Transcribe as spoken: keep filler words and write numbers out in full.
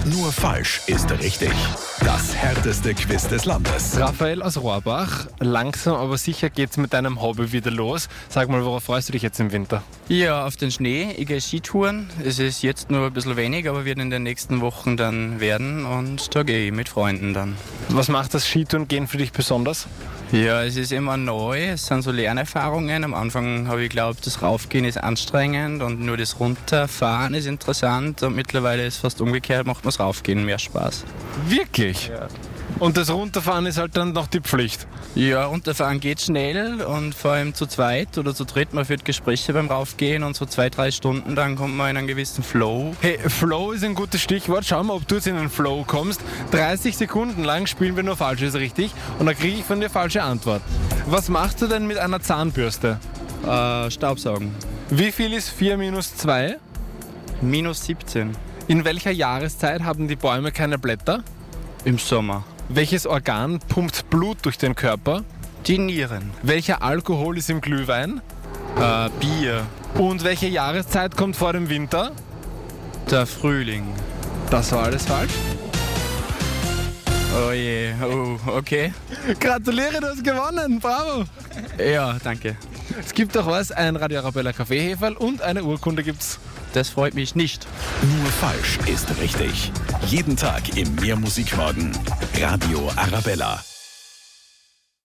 Nur falsch ist richtig. Das härteste Quiz des Landes. Raphael aus Rohrbach, langsam aber sicher geht's mit deinem Hobby wieder los. Sag mal, worauf freust du dich jetzt im Winter? Ja, auf den Schnee. Ich gehe Skitouren. Es ist jetzt nur ein bisschen wenig, aber wird in den nächsten Wochen dann werden und da gehe ich mit Freunden dann. Was macht das Skitouren gehen für dich besonders? Ja, es ist immer neu, es sind so Lernerfahrungen. Am Anfang habe ich geglaubt, das Raufgehen ist anstrengend und nur das Runterfahren ist interessant und mittlerweile ist es fast umgekehrt, macht mir das Raufgehen mehr Spaß. Wirklich? Ja. Und das Runterfahren ist halt dann noch die Pflicht? Ja, runterfahren geht schnell und vor allem zu zweit oder zu dritt, man führt Gespräche beim Raufgehen und so zwei, drei Stunden, dann kommt man in einen gewissen Flow. Hey, Flow ist ein gutes Stichwort. Schau mal, ob du jetzt in den Flow kommst. dreißig Sekunden lang spielen wir nur Falsches richtig und dann kriege ich von dir falsche Antwort. Was machst du denn mit einer Zahnbürste? Äh, Staubsaugen. Wie viel ist vier minus zwei? Minus siebzehn. In welcher Jahreszeit haben die Bäume keine Blätter? Im Sommer. Welches Organ pumpt Blut durch den Körper? Die Nieren. Welcher Alkohol ist im Glühwein? Äh, Bier. Und welche Jahreszeit kommt vor dem Winter? Der Frühling. Das war alles falsch. Oh je, oh, okay. Gratuliere, du hast gewonnen, bravo. Ja, danke. Es gibt doch was, ein Radio Arabella Kaffeeheferl und eine Urkunde gibt's. Das freut mich nicht. Nur falsch ist richtig. Jeden Tag im Mehrmusikmorgen. Radio Arabella.